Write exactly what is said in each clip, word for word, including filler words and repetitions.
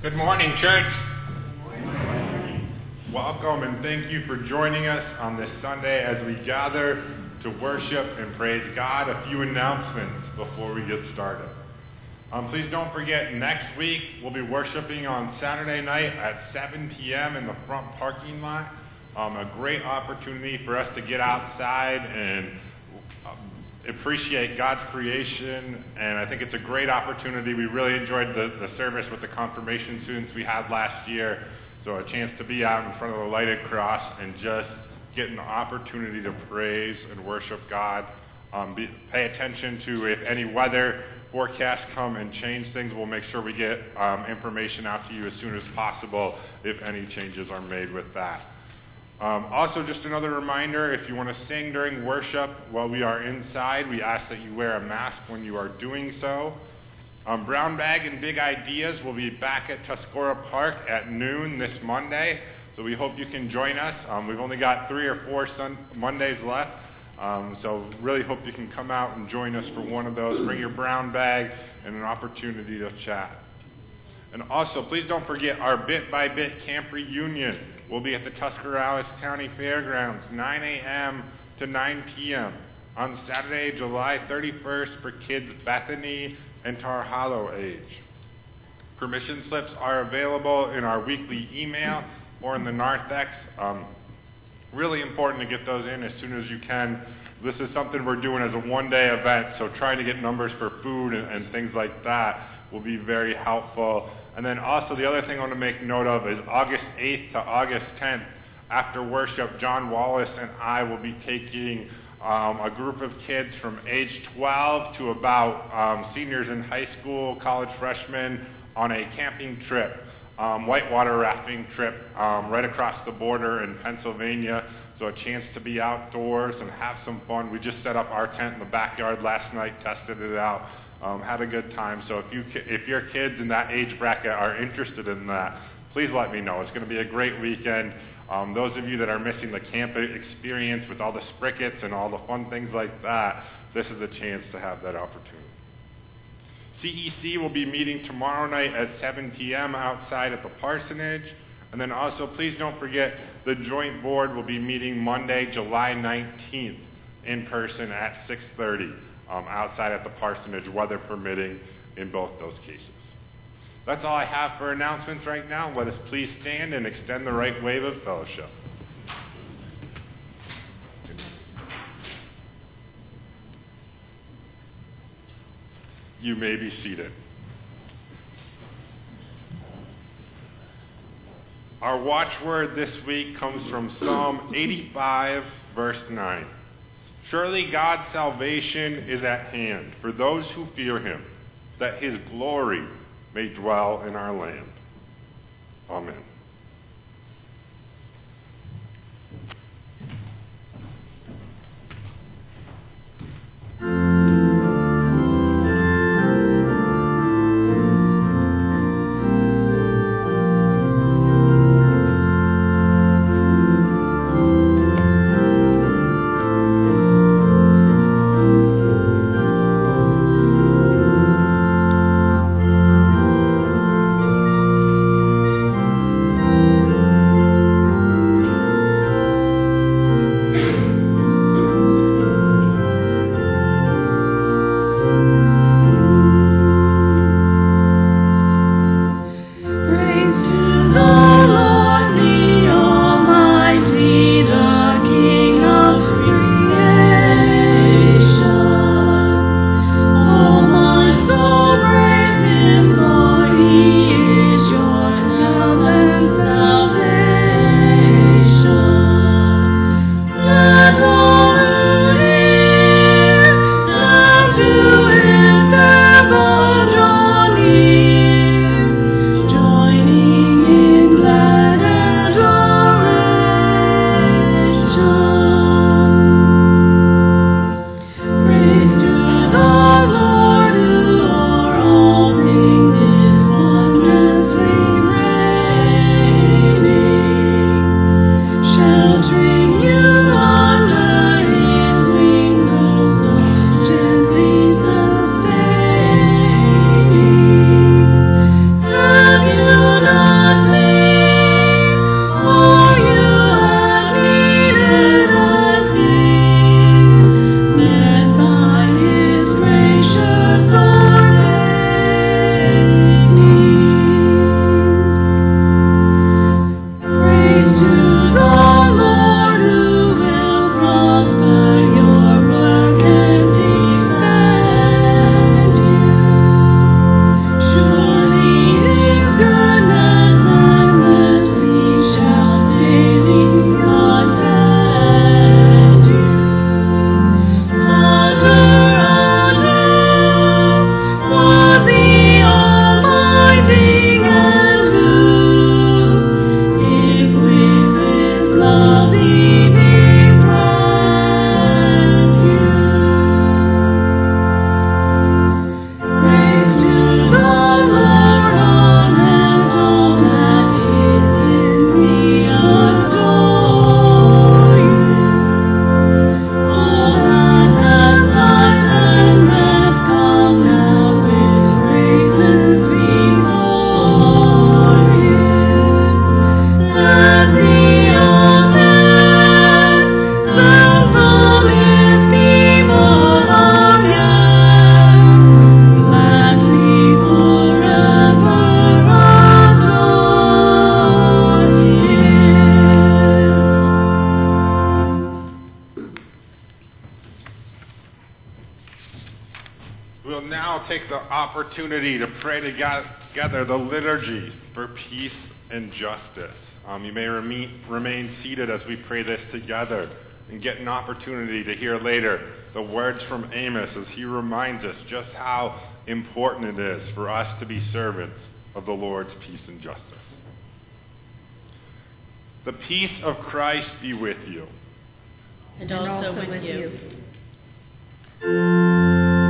Good morning, church. Welcome and thank you for joining us on this Sunday as we gather to worship and praise God. A few announcements before we get started. Um, please don't forget, next week we'll be worshiping on Saturday night at seven p.m. in the front parking lot. Um, a great opportunity for us to get outside and um, appreciate God's creation, and I think it's a great opportunity. We really enjoyed the, the service with the confirmation students we had last year, so a chance to be out in front of the lighted cross and just get an opportunity to praise and worship God. Um, be, pay attention to if any weather forecasts come and change things. We'll make sure we get um, information out to you as soon as possible if any changes are made with that. Um, also, just another reminder, if you want to sing during worship while we are inside, we ask that you wear a mask when you are doing so. Um, Brown Bag and Big Ideas will be back at Tuscarora Park at noon this Monday, so we hope you can join us. Um, we've only got three or four sun- Mondays left, um, so really hope you can come out and join us for one of those. Bring your brown bag and an opportunity to chat. And also, please don't forget our Bit by Bit Camp Reunion. We'll be at the Tuscarawas County Fairgrounds, nine a.m. to nine p.m. on Saturday, July thirty-first for kids Bethany and Tar Hollow age. Permission slips are available in our weekly email or in the narthex. Um, really important to get those in as soon as you can. This is something we're doing as a one-day event, so trying to get numbers for food and, and things like that will be very helpful. And then also the other thing I want to make note of is August eighth to August tenth, after worship, John Wallace and I will be taking um, a group of kids from age twelve to about um, seniors in high school, college freshmen, on a camping trip, um, whitewater rafting trip um, right across the border in Pennsylvania. So a chance to be outdoors and have some fun. We just set up our tent in the backyard last night, tested it out. Um, had a good time. So if you if your kids in that age bracket are interested in that, please let me know. It's going to be a great weekend. Um, those of you that are missing the camp experience with all the sprickets and all the fun things like that, this is a chance to have that opportunity. C E C will be meeting tomorrow night at seven p.m. outside at the parsonage. And then also, please don't forget, the joint board will be meeting Monday, July nineteenth, in person at six thirty. Um, outside at the parsonage, weather permitting in both those cases. That's all I have for announcements right now. Let us please stand and extend the right wave of fellowship. You may be seated. Our watchword this week comes from Psalm eighty-five, verse nine. Surely God's salvation is at hand for those who fear him, that his glory may dwell in our land. Amen. now take the opportunity to pray together the liturgy for peace and justice. Um, you may remain, remain seated as we pray this together and get an opportunity to hear later the words from Amos as he reminds us just how important it is for us to be servants of the Lord's peace and justice. The peace of Christ be with you. And also, and also with, with you. you.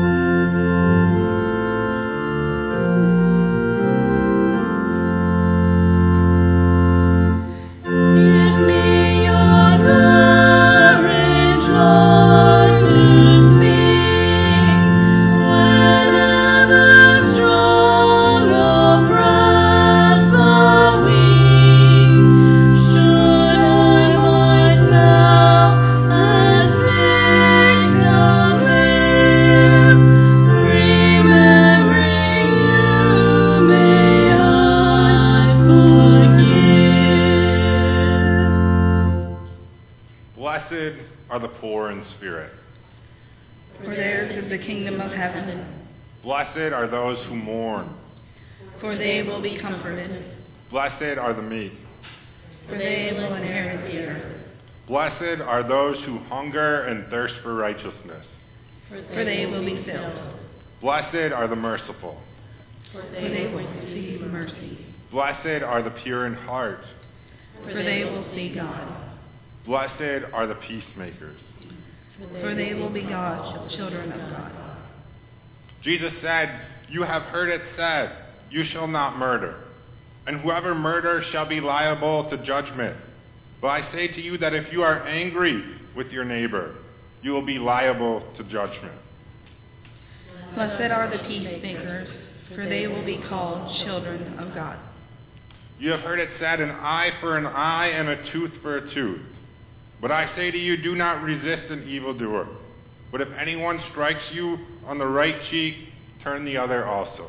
Blessed are those who mourn, for they will be comforted. Blessed are the meek, for they will inherit the earth. Blessed are those who hunger and thirst for righteousness, for they will be filled. Blessed are the merciful, for they will receive mercy. Blessed are the pure in heart, for they will see God. Blessed are the peacemakers, for they will be God's children of God. Jesus said, "You have heard it said, you shall not murder, and whoever murders shall be liable to judgment. But I say to you that if you are angry with your neighbor, you will be liable to judgment." Blessed are the peacemakers, for they will be called children of God. You have heard it said, an eye for an eye and a tooth for a tooth. But I say to you, do not resist an evildoer. But if anyone strikes you on the right cheek, turn the other also.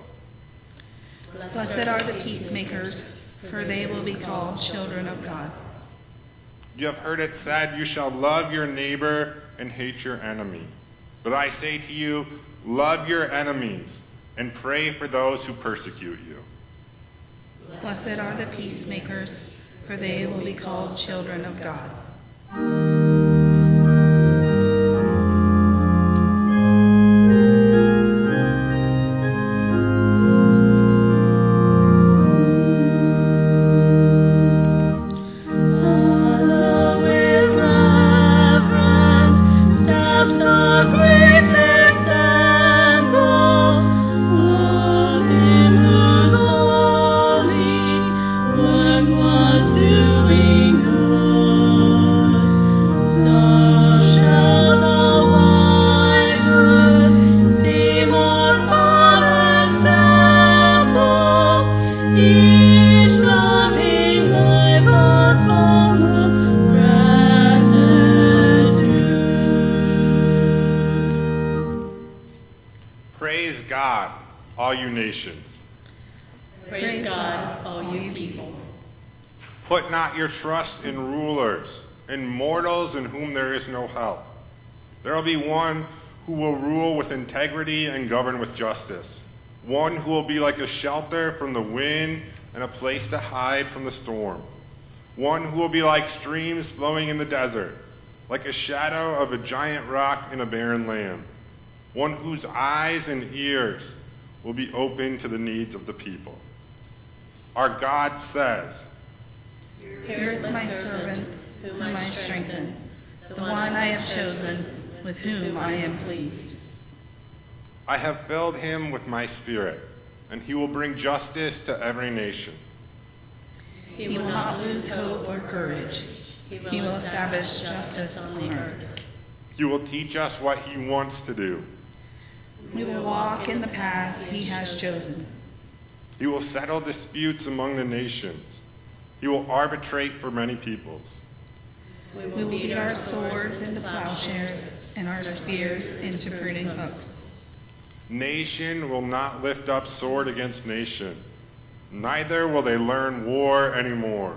Blessed are the peacemakers, for they will be called children of God. You have heard it said, you shall love your neighbor and hate your enemy. But I say to you, love your enemies and pray for those who persecute you. Blessed are the peacemakers, for they will be called children of God. Put not your trust in rulers, in mortals in whom there is no help. There will be one who will rule with integrity and govern with justice, one who will be like a shelter from the wind and a place to hide from the storm, one who will be like streams flowing in the desert, like a shadow of a giant rock in a barren land, one whose eyes and ears will be open to the needs of the people. Our God says, "Here is my servant, whom I strengthen, the one I have chosen, with whom I am pleased. I have filled him with my spirit, and he will bring justice to every nation. He will not lose hope or courage. He will establish justice on the earth. He will teach us what he wants to do. We will walk in the path he has chosen. He will settle disputes among the nations. He will arbitrate for many peoples. We will beat our swords into plowshares and our spears into pruning hooks. Nation will not lift up sword against nation. Neither will they learn war anymore.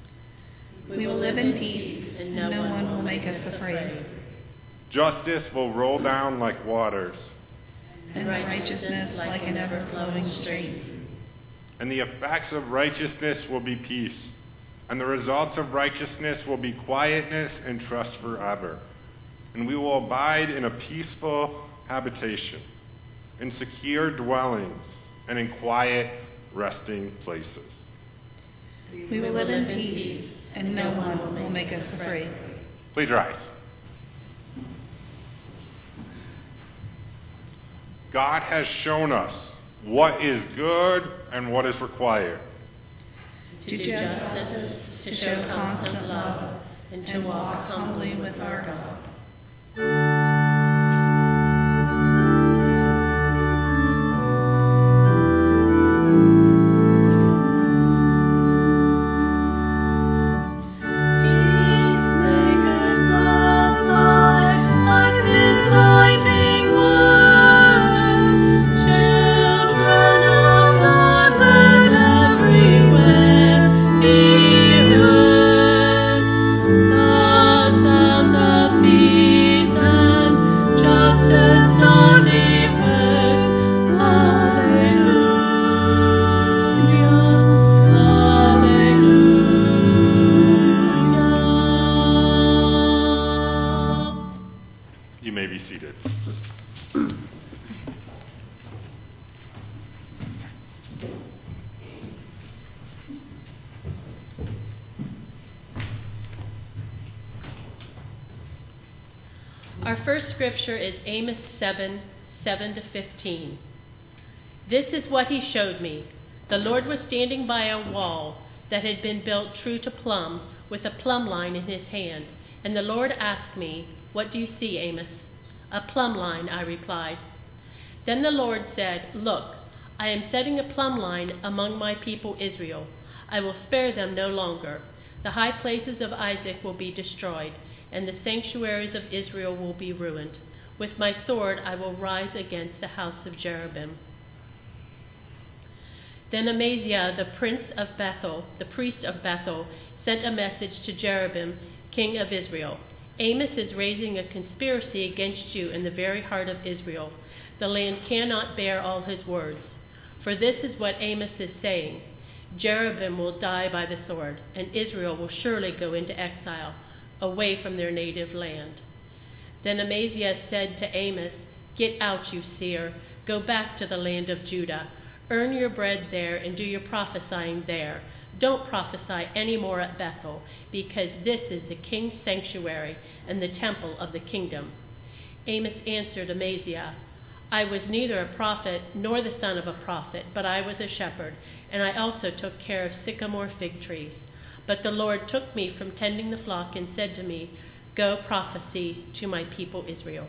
We will live in peace, and no one will make us afraid. Justice will roll down like waters. and righteousness like an ever-flowing stream. And the effects of righteousness will be peace, and the results of righteousness will be quietness and trust forever. And we will abide in a peaceful habitation, in secure dwellings, and in quiet resting places. We will live in peace, and no one will make us afraid. Please rise. God has shown us what is good and what is required. To do justice, to show constant love, and to walk humbly with our God. Our first scripture is Amos seven, seven to fifteen. This is what he showed me. The Lord was standing by a wall that had been built true to plumb, with a plumb line in his hand. And the Lord asked me, "What do you see, Amos?" "A plumb line," I replied. Then the Lord said, "Look, I am setting a plumb line among my people Israel. I will spare them no longer. The high places of Isaac will be destroyed, and the sanctuaries of Israel will be ruined. With my sword I will rise against the house of Jeroboam." Then Amaziah, the prince of Bethel, the priest of Bethel, sent a message to Jeroboam, king of Israel. "Amos is raising a conspiracy against you in the very heart of Israel. The land cannot bear all his words. For this is what Amos is saying: Jeroboam will die by the sword, and Israel will surely go into exile, away from their native land." Then Amaziah said to Amos, "Get out, you seer. Go back to the land of Judah. Earn your bread there and do your prophesying there. Don't prophesy any more at Bethel, because this is the king's sanctuary and the temple of the kingdom." Amos answered Amaziah, "I was neither a prophet nor the son of a prophet, but I was a shepherd, and I also took care of sycamore fig trees. But the Lord took me from tending the flock and said to me, 'Go prophesy to my people Israel.'"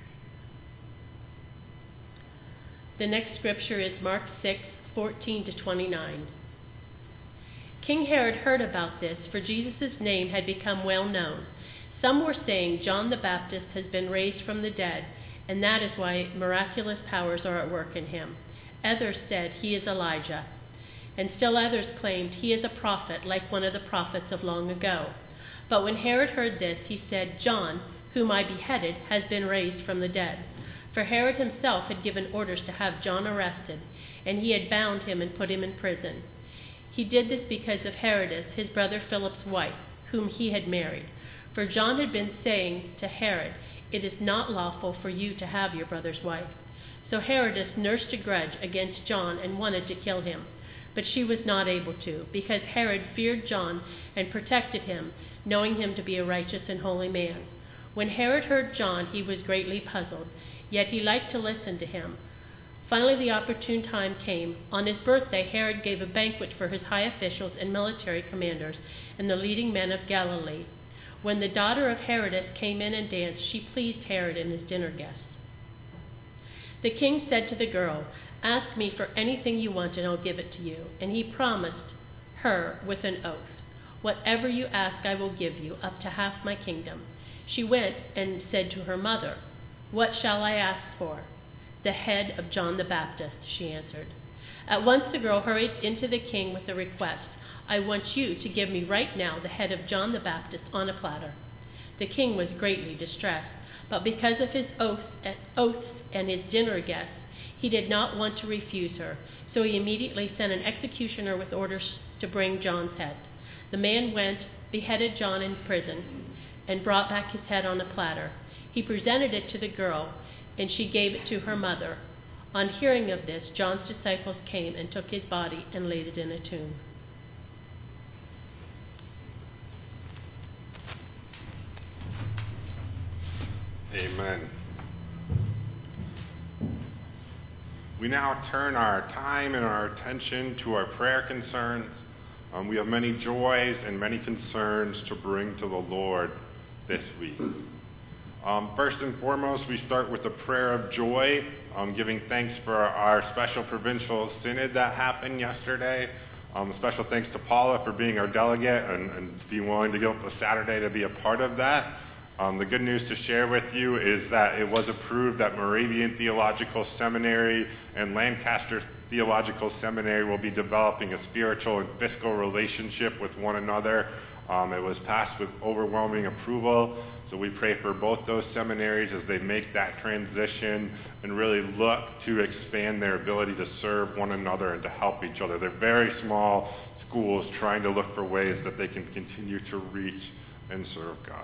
The next scripture is Mark six, fourteen to twenty-nine. King Herod heard about this, for Jesus' name had become well known. Some were saying, "John the Baptist has been raised from the dead, and that is why miraculous powers are at work in him." Others said, "He is Elijah." And still others claimed, "He is a prophet, like one of the prophets of long ago." But when Herod heard this, he said, "John, whom I beheaded, has been raised from the dead." For Herod himself had given orders to have John arrested, and he had bound him and put him in prison. He did this because of Herodias, his brother Philip's wife, whom he had married. For John had been saying to Herod, "It is not lawful for you to have your brother's wife." So Herodias nursed a grudge against John and wanted to kill him. But she was not able to, because Herod feared John and protected him, knowing him to be a righteous and holy man. When Herod heard John, he was greatly puzzled, yet he liked to listen to him. Finally, the opportune time came. On his birthday, Herod gave a banquet for his high officials and military commanders and the leading men of Galilee. When the daughter of Herodias came in and danced, she pleased Herod and his dinner guests. The king said to the girl, "Ask me for anything you want, and I'll give it to you." And he promised her with an oath, "Whatever you ask, I will give you, up to half my kingdom." She went and said to her mother, "What shall I ask for?" "The head of John the Baptist," she answered. At once the girl hurried into the king with the request, "I want you to give me right now the head of John the Baptist on a platter." The king was greatly distressed, But because of his oaths, oaths and his dinner guests, he did not want to refuse her. So he immediately sent an executioner with orders to bring John's head. The man went, beheaded John in prison, and brought back his head on a platter. He presented it to the girl, and she gave it to her mother. On hearing of this, John's disciples came and took his body and laid it in a tomb. Amen. We now turn our time and our attention to our prayer concerns. Um, we have many joys and many concerns to bring to the Lord this week. Um, first and foremost, we start with a prayer of joy, um, giving thanks for our special provincial synod that happened yesterday. Um, special thanks to Paula for being our delegate and, and being willing to give up a Saturday to be a part of that. Um, the good news to share with you is that it was approved that Moravian Theological Seminary and Lancaster Theological Seminary will be developing a spiritual and fiscal relationship with one another. Um, it was passed with overwhelming approval, so we pray for both those seminaries as they make that transition and really look to expand their ability to serve one another and to help each other. They're very small schools trying to look for ways that they can continue to reach and serve God.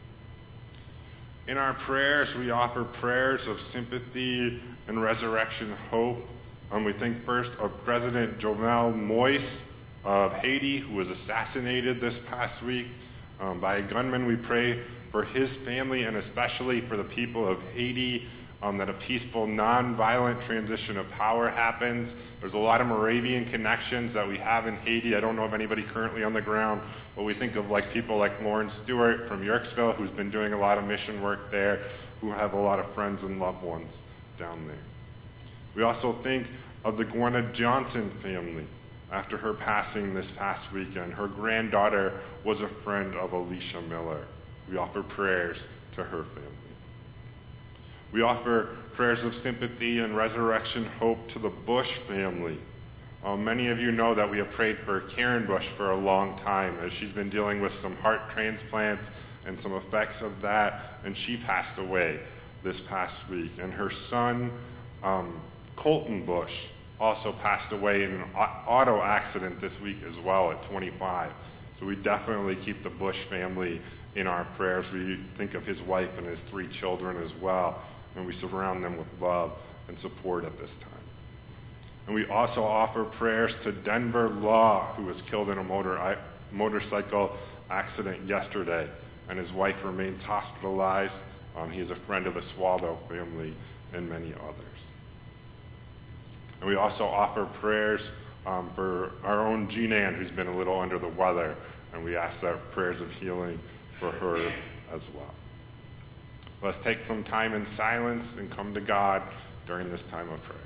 In our prayers, we offer prayers of sympathy and resurrection hope. Um, we think first of President Jovenel Moïse of Haiti, who was assassinated this past week um, by a gunman. We pray for his family and especially for the people of Haiti, um, that a peaceful, non-violent transition of power happens. There's a lot of Moravian connections that we have in Haiti. I don't know of anybody currently on the ground, but we think of like people like Lauren Stewart from Yorksville, who's been doing a lot of mission work there, who have a lot of friends and loved ones down there. We also think of the Gwenna Johnson family. After her passing this past weekend, her granddaughter was a friend of Alicia Miller. We offer prayers to her family. We offer prayers of sympathy and resurrection hope to the Bush family. Uh, many of you know that we have prayed for Karen Bush for a long time, as she's been dealing with some heart transplants and some effects of that, and she passed away this past week. And her son, um, Colton Bush, also passed away in an auto accident this week as well at twenty-five. So we definitely keep the Bush family in our prayers. We think of his wife and his three children as well, and we surround them with love and support at this time. And we also offer prayers to Denver Law, who was killed in a motor, motorcycle accident yesterday, and his wife remains hospitalized. Um, he is a friend of the Swallow family and many others. And we also offer prayers um, for our own Jean Ann, who's been a little under the weather, and we ask that prayers of healing for her as well. Let's take some time in silence and come to God during this time of prayer.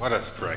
Let us pray.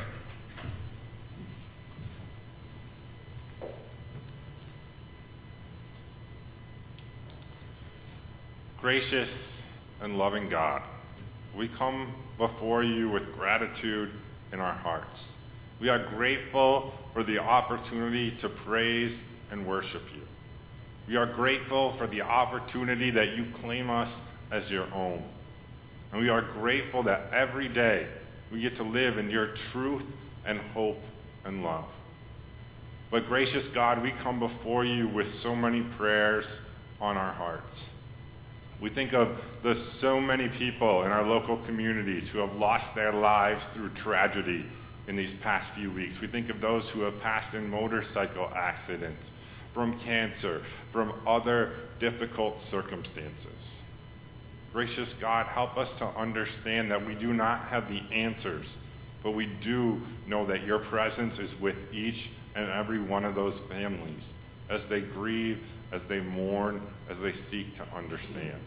Gracious and loving God, we come before you with gratitude in our hearts. We are grateful for the opportunity to praise and worship you. We are grateful for the opportunity that you claim us as your own. And we are grateful that every day we get to live in your truth and hope and love. But gracious God, we come before you with so many prayers on our hearts. We think of the so many people in our local communities who have lost their lives through tragedy in these past few weeks. We think of those who have passed in motorcycle accidents, from cancer, from other difficult circumstances. Gracious God, help us to understand that we do not have the answers, but we do know that your presence is with each and every one of those families as they grieve, as they mourn, as they seek to understand.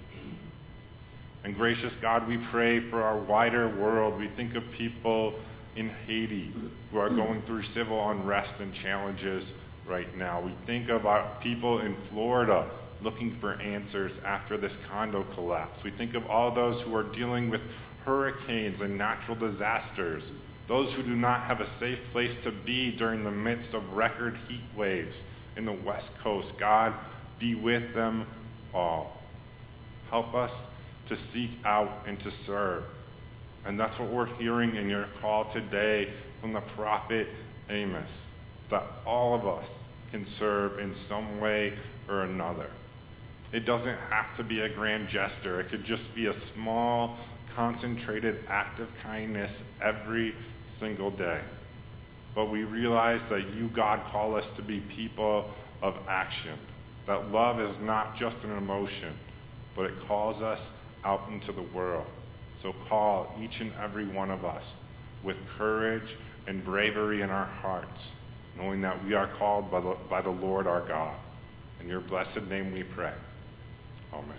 And gracious God, we pray for our wider world. We think of people in Haiti who are going through civil unrest and challenges right now. We think of our people in Florida looking for answers after this condo collapse. We think of all those who are dealing with hurricanes and natural disasters, those who do not have a safe place to be during the midst of record heat waves in the West Coast. God, be with them all. Help us to seek out and to serve. And that's what we're hearing in your call today from the prophet Amos, that all of us can serve in some way or another. It doesn't have to be a grand gesture. It could just be a small, concentrated act of kindness every single day. But we realize that you, God, call us to be people of action. That love is not just an emotion, but it calls us out into the world. So call each and every one of us with courage and bravery in our hearts, knowing that we are called by the, by the Lord our God. In your blessed name we pray. Amen.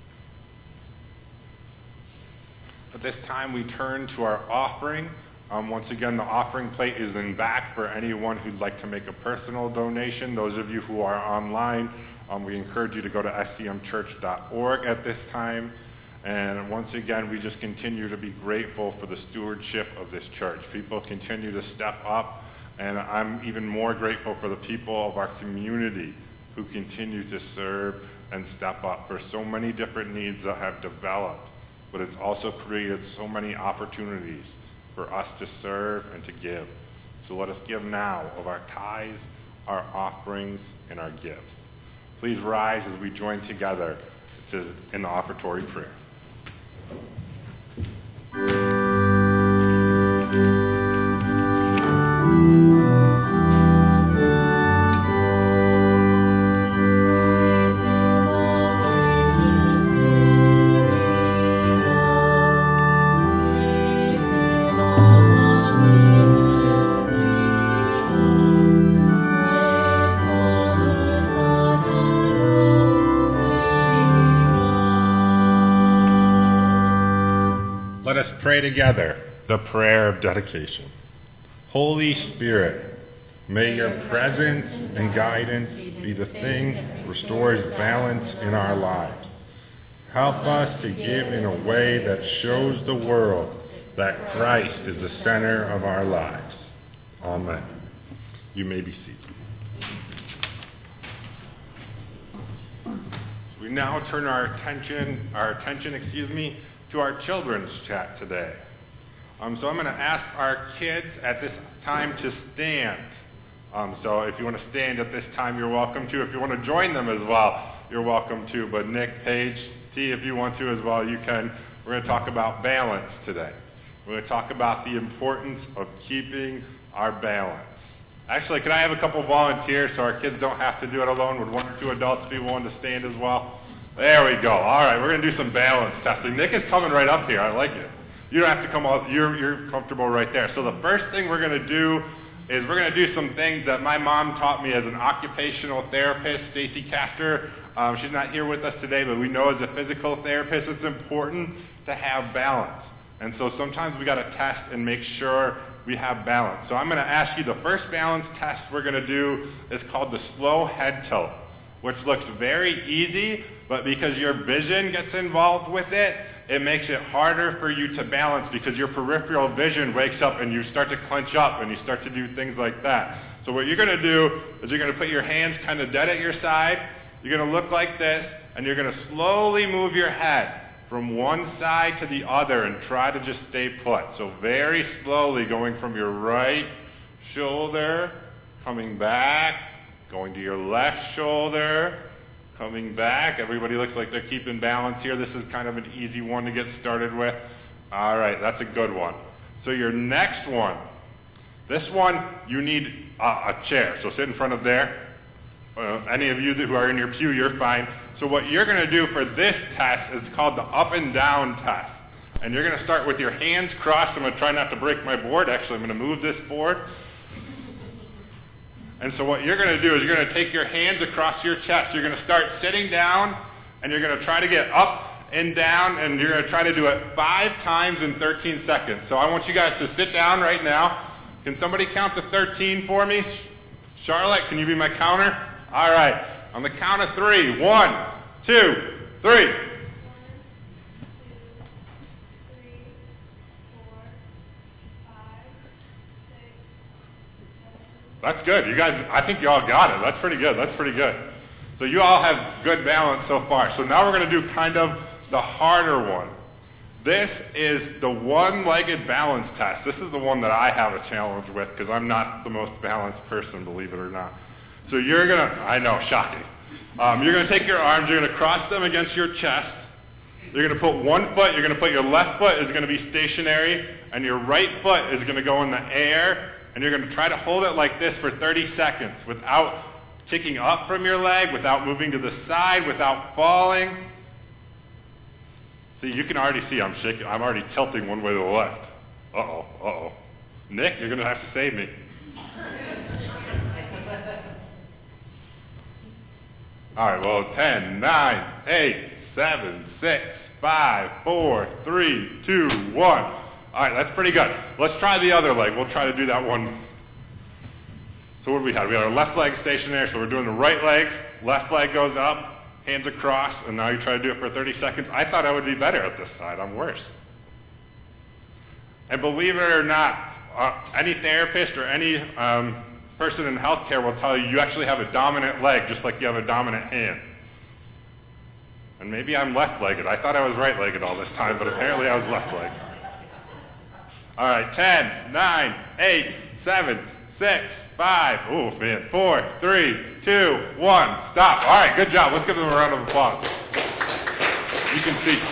At this time, we turn to our offering. Um, once again, the offering plate is in back for anyone who'd like to make a personal donation. Those of you who are online, um, we encourage you to go to s c m church dot org at this time. And once again, we just continue to be grateful for the stewardship of this church. People continue to step up, and I'm even more grateful for the people of our community who continue to serve and step up for so many different needs that have developed. But it's also created so many opportunities for us to serve and to give. So let us give now of our tithes, our offerings, and our gifts. Please rise as we join together to, in the offertory prayer. Pray together the prayer of dedication. Holy Spirit, may your presence and guidance be the thing that restores balance in our lives. Help us to give in a way that shows the world that Christ is the center of our lives. Amen. You may be seated. We now turn our attention, our attention, excuse me, to our children's chat today. Um, so I'm going to ask our kids at this time to stand. Um, so if you want to stand at this time, you're welcome to. If you want to join them as well, you're welcome to. But Nick, Paige, T, if you want to as well, you can. We're going to talk about balance today. We're going to talk about the importance of keeping our balance. Actually, can I have a couple volunteers so our kids don't have to do it alone? Would one or two adults be willing to stand as well? There we go. All right, we're going to do some balance testing. Nick is coming right up here. I like it. You don't have to come out. You're, you're comfortable right there. So the first thing we're going to do is we're going to do some things that my mom taught me as an occupational therapist, Stacy Castor. Um, she's not here with us today, but we know as a physical therapist it's important to have balance. And so sometimes we got to test and make sure we have balance. So I'm going to ask you, the first balance test we're going to do is called the slow head tilt, which looks very easy, but because your vision gets involved with it, it makes it harder for you to balance because your peripheral vision wakes up and you start to clench up and you start to do things like that. So what you're going to do is you're going to put your hands kind of dead at your side. You're going to look like this, and you're going to slowly move your head from one side to the other and try to just stay put. So very slowly going from your right shoulder, coming back, going to your left shoulder, coming back. Everybody looks like they're keeping balance here. This is kind of an easy one to get started with. All right, that's a good one. So your next one, this one, you need a, a chair. So sit in front of there. Uh, any of you who are in your pew, you're fine. So what you're going to do for this test is called the up and down test. And you're going to start with your hands crossed. I'm going to try not to break my board. Actually, I'm going to move this board. And so what you're going to do is you're going to take your hands across your chest. You're going to start sitting down, and you're going to try to get up and down, and you're going to try to do it five times in thirteen seconds. So I want you guys to sit down right now. Can somebody count to thirteen for me? Charlotte, can you be my counter? All right. On the count of three. One, two, three. That's good. You guys, I think you all got it. That's pretty good. That's pretty good. So you all have good balance so far. So now we're going to do kind of the harder one. This is the one-legged balance test. This is the one that I have a challenge with because I'm not the most balanced person, believe it or not. So you're going to, I know, shocking. Um, you're going to take your arms, you're going to cross them against your chest. You're going to put one foot, you're going to put your left foot is going to be stationary, and your right foot is going to go in the air, and you're going to try to hold it like this for thirty seconds without kicking up from your leg, without moving to the side, without falling. See, you can already see I'm shaking. I'm already tilting one way to the left. Uh-oh, uh-oh. Nick, you're going to have to save me. All right, well, ten, nine, eight, seven, six, five, four, three, two, one. All right, that's pretty good. Let's try the other leg. We'll try to do that one. So what do we have? We have our left leg stationary, so we're doing the right leg. Left leg goes up, hands across, and now you try to do it for thirty seconds. I thought I would be better at this side. I'm worse. And believe it or not, uh, any therapist or any um, person in healthcare will tell you you actually have a dominant leg just like you have a dominant hand. And maybe I'm left-legged. I thought I was right-legged all this time, but apparently I was left-legged. All right, ten, nine, eight, seven, six, five, oh man, four, three, two, one, stop. All right, good job. Let's give them a round of applause. You can see.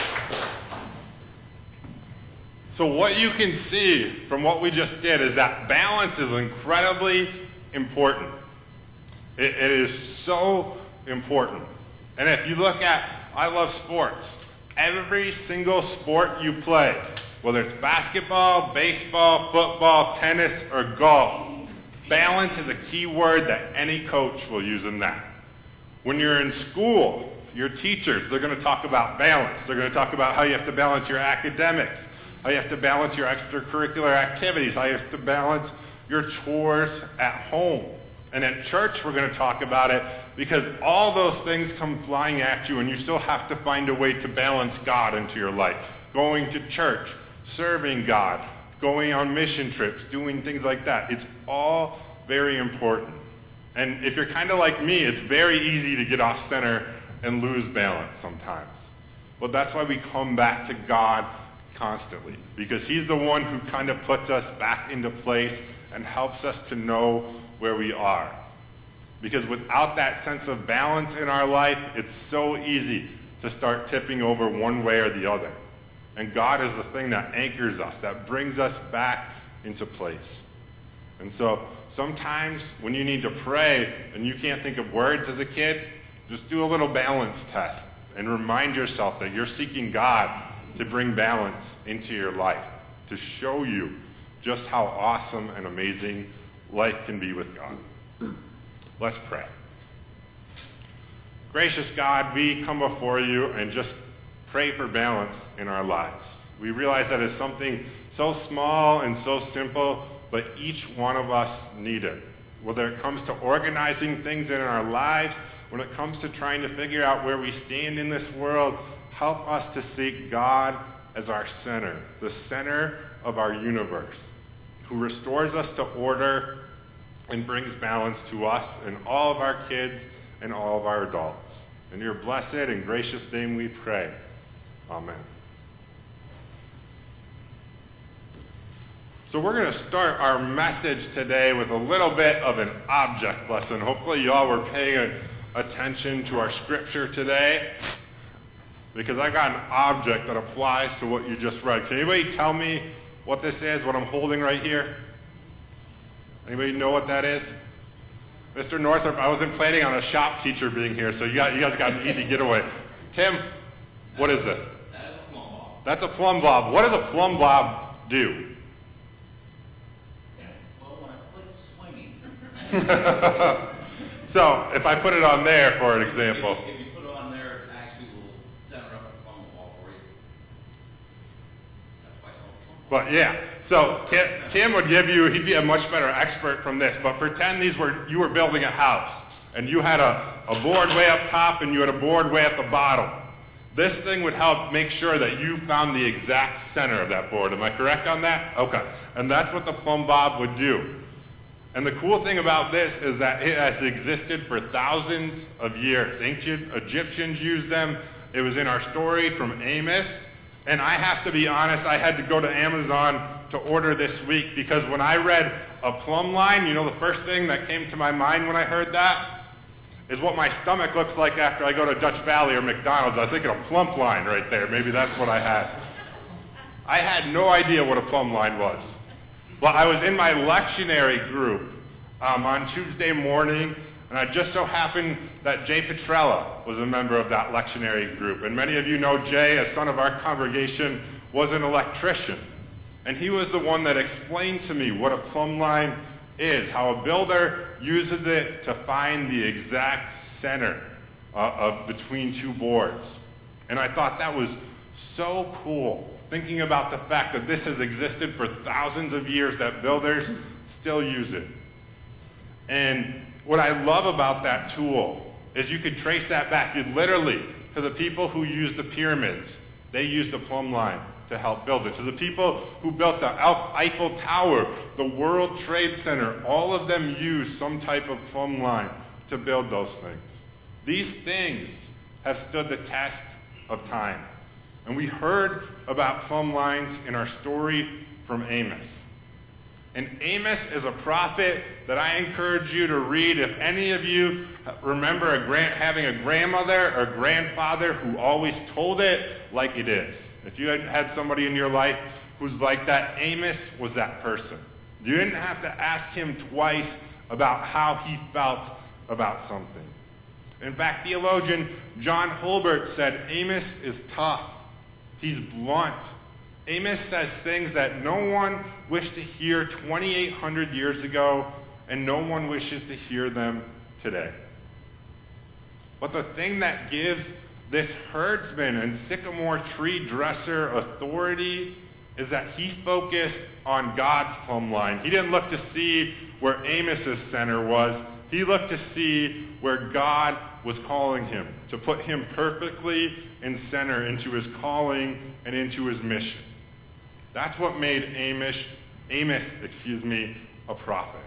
So what you can see from what we just did is that balance is incredibly important. It, it is so important. And if you look at, I love sports. Every single sport you play, whether it's basketball, baseball, football, tennis, or golf, balance is a key word that any coach will use in that. When you're in school, your teachers, they're going to talk about balance. They're going to talk about how you have to balance your academics, how you have to balance your extracurricular activities, how you have to balance your chores at home. And at church, we're going to talk about it because all those things come flying at you, and you still have to find a way to balance God into your life. Going to church, serving God, going on mission trips, doing things like that. It's all very important. And if you're kind of like me, it's very easy to get off center and lose balance sometimes. Well, that's why we come back to God constantly, because He's the one who kind of puts us back into place and helps us to know where we are. Because without that sense of balance in our life, it's so easy to start tipping over one way or the other. And God is the thing that anchors us, that brings us back into place. And so sometimes when you need to pray and you can't think of words as a kid, just do a little balance test and remind yourself that you're seeking God to bring balance into your life, to show you just how awesome and amazing life can be with God. Let's pray. Gracious God, we come before you and just pray for balance in our lives. We realize that it's something so small and so simple, but each one of us need it. Whether it comes to organizing things in our lives, when it comes to trying to figure out where we stand in this world, help us to seek God as our center, the center of our universe, who restores us to order and brings balance to us and all of our kids and all of our adults. In your blessed and gracious name we pray. Amen. So we're going to start our message today with a little bit of an object lesson. Hopefully you all were paying attention to our scripture today, because I got an object that applies to what you just read. Can anybody tell me what this is, what I'm holding right here? Anybody know what that is? Mister Northrop, I wasn't planning on a shop teacher being here, so you, got, you guys got an easy getaway. Tim, what is this? That is a plumb bob. That's a plumb bob. What does a plumb bob do? Well, when I quit swimming. So, if I put it on there, for an example. If you put it on there, it actually will center up the plumb bob for you. That's why it's called plumb bob. But yeah, so Tim, Tim would give you, he'd be a much better expert from this, but pretend these were, you were building a house, and you had a, a board way up top, and you had a board way at the bottom. This thing would help make sure that you found the exact center of that board. Am I correct on that? Okay. And that's what the plumb bob would do. And the cool thing about this is that it has existed for thousands of years. Ancient Egyptians used them. It was in our story from Amos. And I have to be honest, I had to go to Amazon to order this week, because when I read a plumb line, you know, the first thing that came to my mind when I heard that is what my stomach looks like after I go to Dutch Valley or McDonald's. I was thinking a plump line right there. Maybe that's what I had. I had no idea what a plumb line was. Well, I was in my lectionary group um, on Tuesday morning, and I just so happened that Jay Petrella was a member of that lectionary group. And many of you know Jay, a son of our congregation, was an electrician. And he was the one that explained to me what a plumb line is, how a builder uses it to find the exact center uh, of between two boards. And I thought that was so cool, thinking about the fact that this has existed for thousands of years, that builders still use it. And what I love about that tool is you could trace that back. You literally, to the people who used the pyramids, they used the plumb line to help build it. To the people who built the Eiffel Tower, the World Trade Center, all of them used some type of plumb line to build those things. These things have stood the test of time. And we heard about plumb lines in our story from Amos. And Amos is a prophet that I encourage you to read. If any of you remember a grand, having a grandmother or grandfather who always told it like it is. If you had had somebody in your life who's like that, Amos was that person. You didn't have to ask him twice about how he felt about something. In fact, theologian John Holbert said, Amos is tough. He's blunt. Amos says things that no one wished to hear twenty-eight hundred years ago, and no one wishes to hear them today. But the thing that gives this herdsman and sycamore tree dresser authority is that he focused on God's plumb line. He didn't look to see where Amos's center was. He looked to see where God was calling him, to put him perfectly in center into his calling and into his mission. That's what made Amos, Amos, excuse me, a prophet.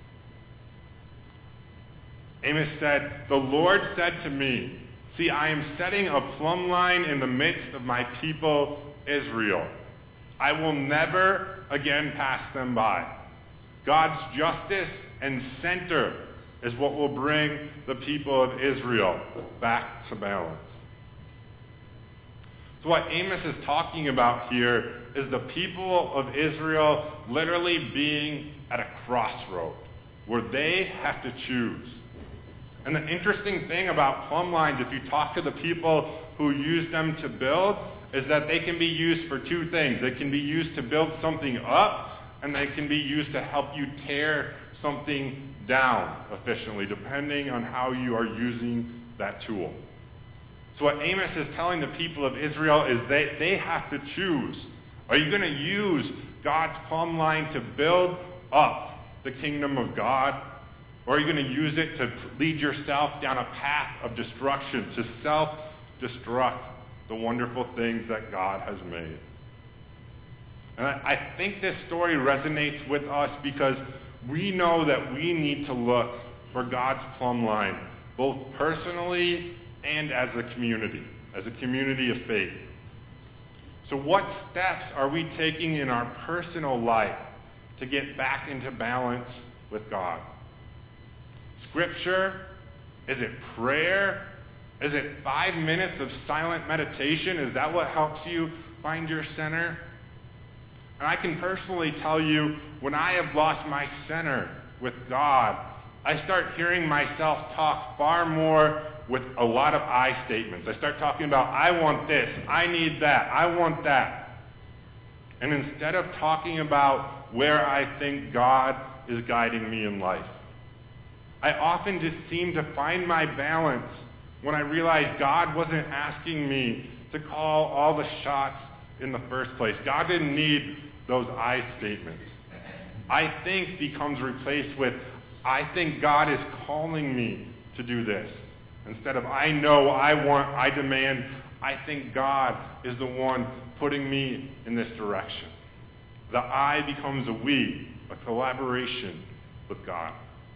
Amos said, "The Lord said to me, see, I am setting a plumb line in the midst of my people, Israel. I will never again pass them by. God's justice and center is what will bring the people of Israel back to balance." So what Amos is talking about here is the people of Israel literally being at a crossroad where they have to choose. And the interesting thing about plumb lines, if you talk to the people who use them to build, is that they can be used for two things. They can be used to build something up, and they can be used to help you tear something down efficiently, depending on how you are using that tool. So what Amos is telling the people of Israel is they, they have to choose. Are you going to use God's plumb line to build up the kingdom of God? Or are you going to use it to lead yourself down a path of destruction, to self-destruct the wonderful things that God has made? And I, I think this story resonates with us because we know that we need to look for God's plumb line, both personally and as a community, as a community of faith. So what steps are we taking in our personal life to get back into balance with God? Scripture? Is it prayer? Is it five minutes of silent meditation? Is that what helps you find your center? And I can personally tell you, when I have lost my center with God, I start hearing myself talk far more with a lot of I statements. I start talking about, I want this, I need that, I want that. And instead of talking about where I think God is guiding me in life, I often just seem to find my balance when I realize God wasn't asking me to call all the shots in the first place. God didn't need those I statements. I think becomes replaced with, I think God is calling me to do this. Instead of, I know, I want, I demand, I think God is the one putting me in this direction. The I becomes a we, a collaboration with God.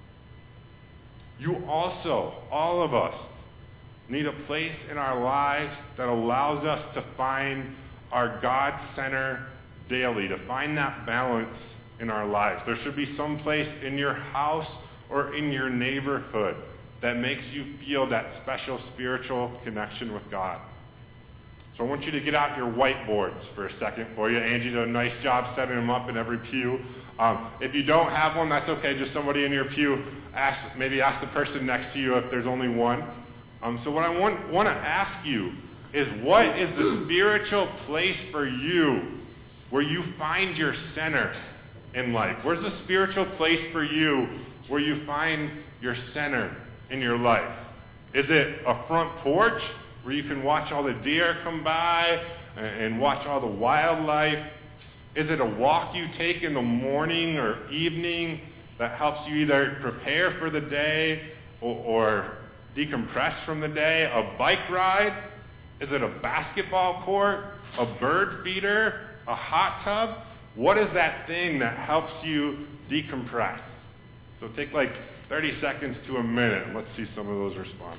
You also, all of us, need a place in our lives that allows us to find our God center daily, to find that balance in our lives. There should be some place in your house or in your neighborhood that makes you feel that special spiritual connection with God. So I want you to get out your whiteboards for a second for you. Angie did a nice job setting them up in every pew. Um, if you don't have one, that's okay. Just somebody in your pew, ask, maybe ask the person next to you if there's only one. Um, so what I want, want to ask you is, what is the spiritual place for you where you find your center in life? Where's the spiritual place for you where you find your center in your life? Is it a front porch where you can watch all the deer come by and watch all the wildlife? Is it a walk you take in the morning or evening that helps you either prepare for the day or, or decompress from the day? A bike ride? Is it a basketball court? A bird feeder? A hot tub? What is that thing that helps you decompress? So take like thirty seconds to a minute, and let's see some of those responses.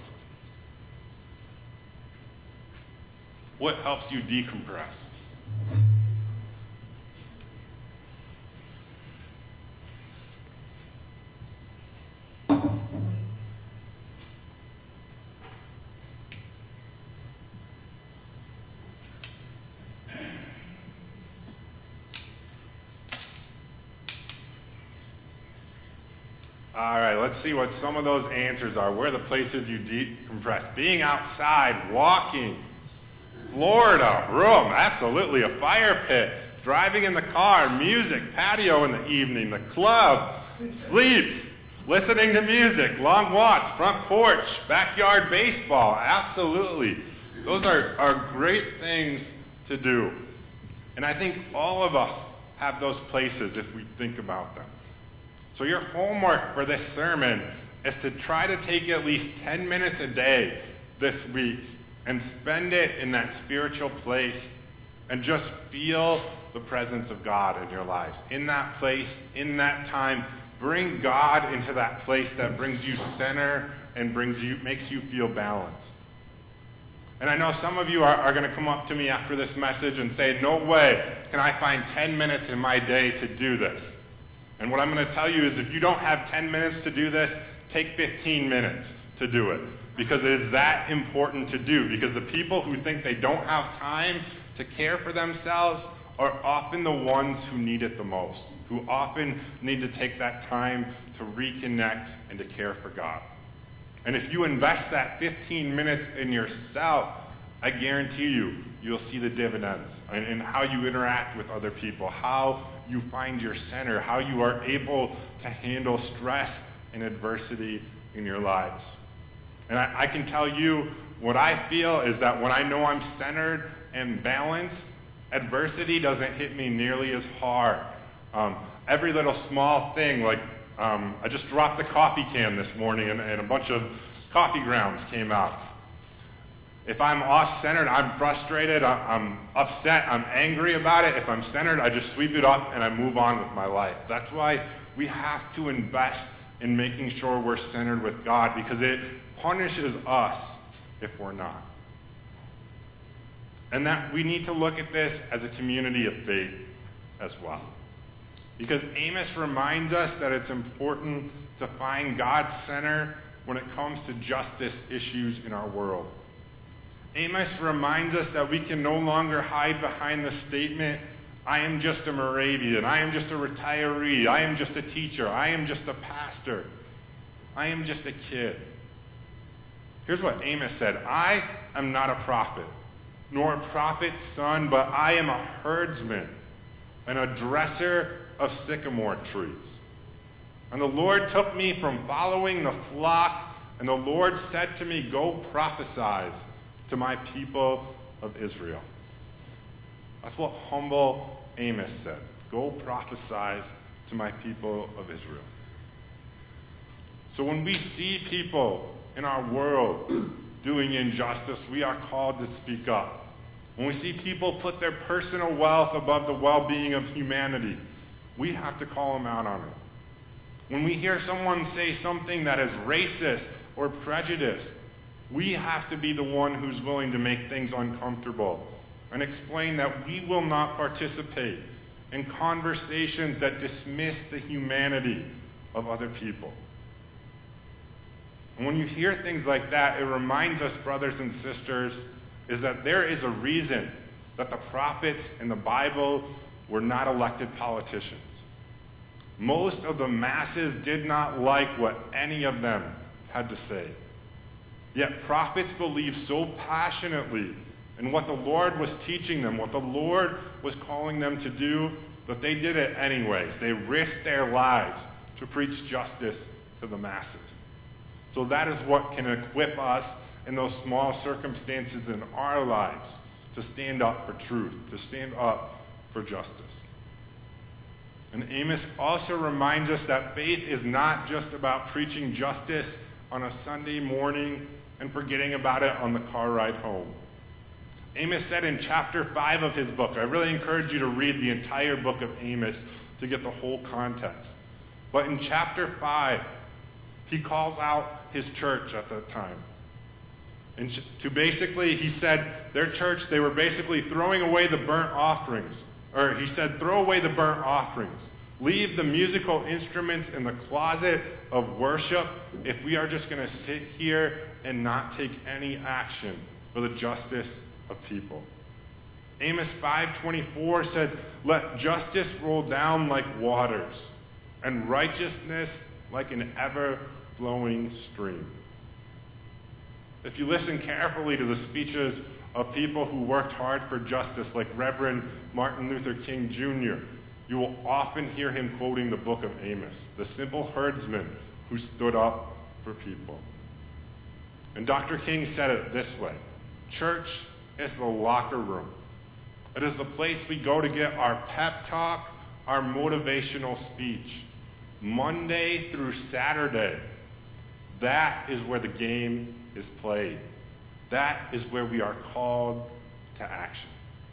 What helps you decompress? All right, let's see what some of those answers are. Where are the places you decompress? Being outside, walking, Florida, room, absolutely, a fire pit, driving in the car, music, patio in the evening, the club, sleep, listening to music, long walks, front porch, backyard baseball, absolutely. Those are, are great things to do. And I think all of us have those places if we think about them. So your homework for this sermon is to try to take at least ten minutes a day this week and spend it in that spiritual place and just feel the presence of God in your lives. In that place, in that time, bring God into that place that brings you center and brings you, makes you feel balanced. And I know some of you are, are going to come up to me after this message and say, no way can I find ten minutes in my day to do this. And what I'm going to tell you is, if you don't have ten minutes to do this, take fifteen minutes to do it. Because it is that important to do. Because the people who think they don't have time to care for themselves are often the ones who need it the most. Who often need to take that time to reconnect and to care for God. And if you invest that fifteen minutes in yourself, I guarantee you, you'll see the dividends in, in how you interact with other people, how you find your center, how you are able to handle stress and adversity in your lives. And I, I can tell you, what I feel is that when I know I'm centered and balanced, Adversity doesn't hit me nearly as hard. Um, every little small thing, like um, I just dropped the coffee can this morning and, and a bunch of coffee grounds came out. If I'm off-centered, I'm frustrated, I'm upset, I'm angry about it. If I'm centered, I just sweep it up and I move on with my life. That's why we have to invest in making sure we're centered with God, because it punishes us if we're not. And that we need to look at this as a community of faith as well. Because Amos reminds us that it's important to find God's center when it comes to justice issues in our world. Amos reminds us that we can no longer hide behind the statement, I am just a Moravian, I am just a retiree, I am just a teacher, I am just a pastor, I am just a kid. Here's what Amos said, I am not a prophet, nor a prophet's son, but I am a herdsman and a dresser of sycamore trees. And the Lord took me from following the flock, and the Lord said to me, go prophesy to my people of Israel. That's what humble Amos said. Go prophesy to my people of Israel. So when we see people in our world doing injustice, we are called to speak up. When we see people put their personal wealth above the well-being of humanity, we have to call them out on it. When we hear someone say something that is racist or prejudiced, we have to be the one who's willing to make things uncomfortable and explain that we will not participate in conversations that dismiss the humanity of other people. And when you hear things like that, it reminds us, brothers and sisters, is that there is a reason that the prophets in the Bible were not elected politicians. Most of the masses did not like what any of them had to say. Yet prophets believed so passionately in what the Lord was teaching them, what the Lord was calling them to do, that they did it anyways. They risked their lives to preach justice to the masses. So that is what can equip us in those small circumstances in our lives to stand up for truth, to stand up for justice. And Amos also reminds us that faith is not just about preaching justice on a Sunday morning and forgetting about it on the car ride home. Amos said in chapter five of his book, I really encourage you to read the entire book of Amos to get the whole context. But in chapter five, he calls out his church at that time. And to basically, he said, their church, they were basically throwing away the burnt offerings. Or he said, throw away the burnt offerings. Leave the musical instruments in the closet of worship if we are just going to sit here and not take any action for the justice of people. Amos five twenty-four said, let justice roll down like waters, and righteousness like an ever-flowing stream. If you listen carefully to the speeches of people who worked hard for justice, like Reverend Martin Luther King Junior, you will often hear him quoting the book of Amos, the simple herdsman who stood up for people. And Doctor King said it this way, church is the locker room. It is the place we go to get our pep talk, our motivational speech. Monday through Saturday, that is where the game is played. That is where we are called to action.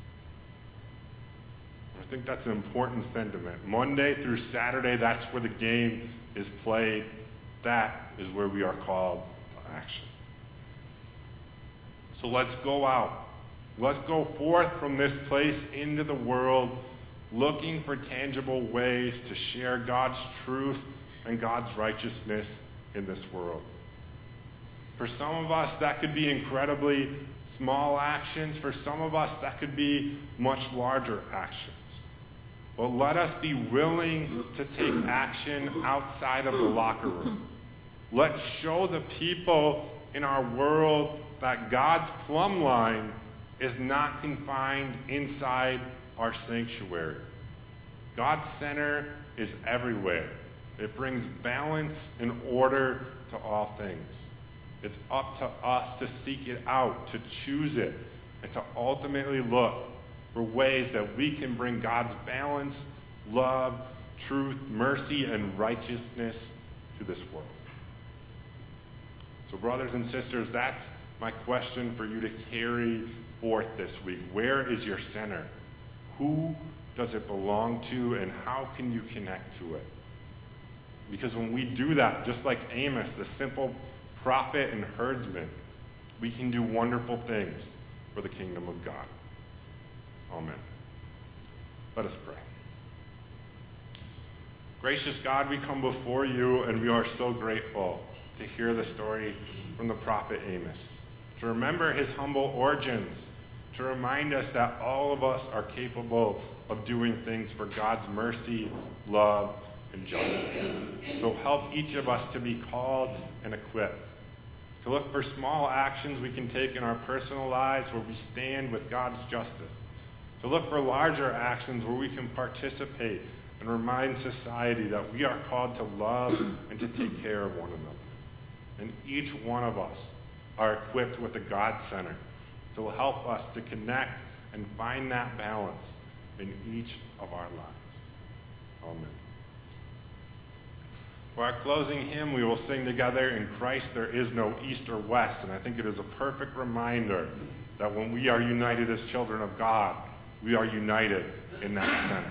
I think that's an important sentiment. Monday through Saturday, that's where the game is played. That is where we are called to action. So let's go out. Let's go forth from this place into the world, looking for tangible ways to share God's truth and God's righteousness in this world. For some of us, that could be incredibly small actions. For some of us, that could be much larger actions. But let us be willing to take action outside of the locker room. Let's show the people in our world that God's plumb line is not confined inside our sanctuary. God's center is everywhere. It brings balance and order to all things. It's up to us to seek it out, to choose it, and to ultimately look for ways that we can bring God's balance, love, truth, mercy, and righteousness to this world. So brothers and sisters, that's my question for you to carry forth this week. Where is your center? Who does it belong to, and how can you connect to it? Because when we do that, just like Amos, the simple prophet and herdsman, we can do wonderful things for the kingdom of God. Amen. Let us pray. Gracious God, we come before you, and we are so grateful to hear the story from the prophet Amos, to remember his humble origins, to remind us that all of us are capable of doing things for God's mercy, love, and justice. So help each of us to be called and equipped, to look for small actions we can take in our personal lives where we stand with God's justice, to look for larger actions where we can participate and remind society that we are called to love and to take care of one another. And each one of us are equipped with a God Center that will help us to connect and find that balance in each of our lives. Amen. For our closing hymn, we will sing together, "In Christ there is no east or west." And I think it is a perfect reminder that when we are united as children of God, we are united in that center.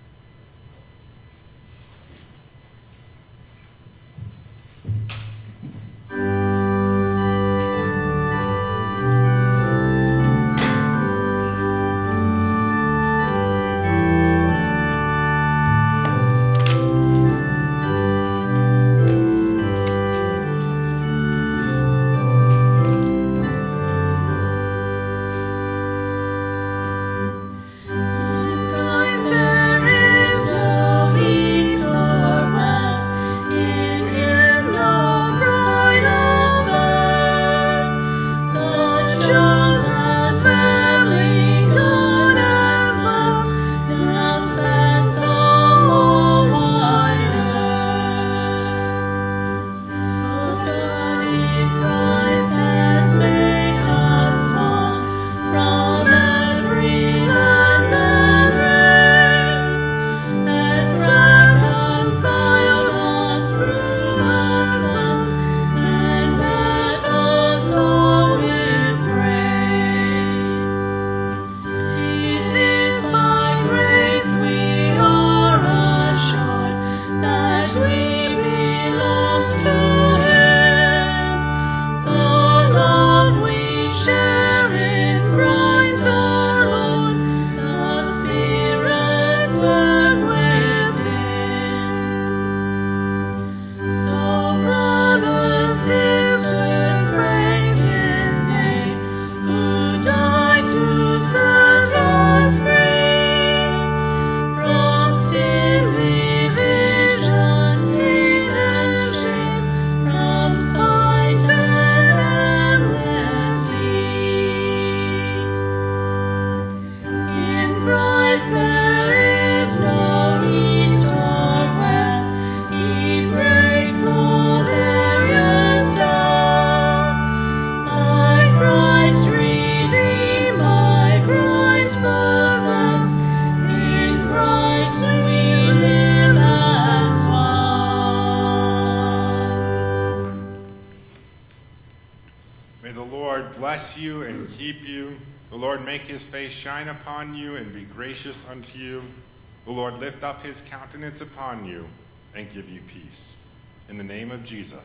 Shine upon you and be gracious unto you. The Lord lift up his countenance upon you and give you peace. In the name of Jesus,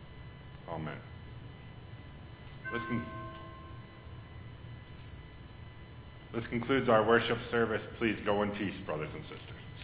amen. This, con- this concludes our worship service. Please go in peace, brothers and sisters.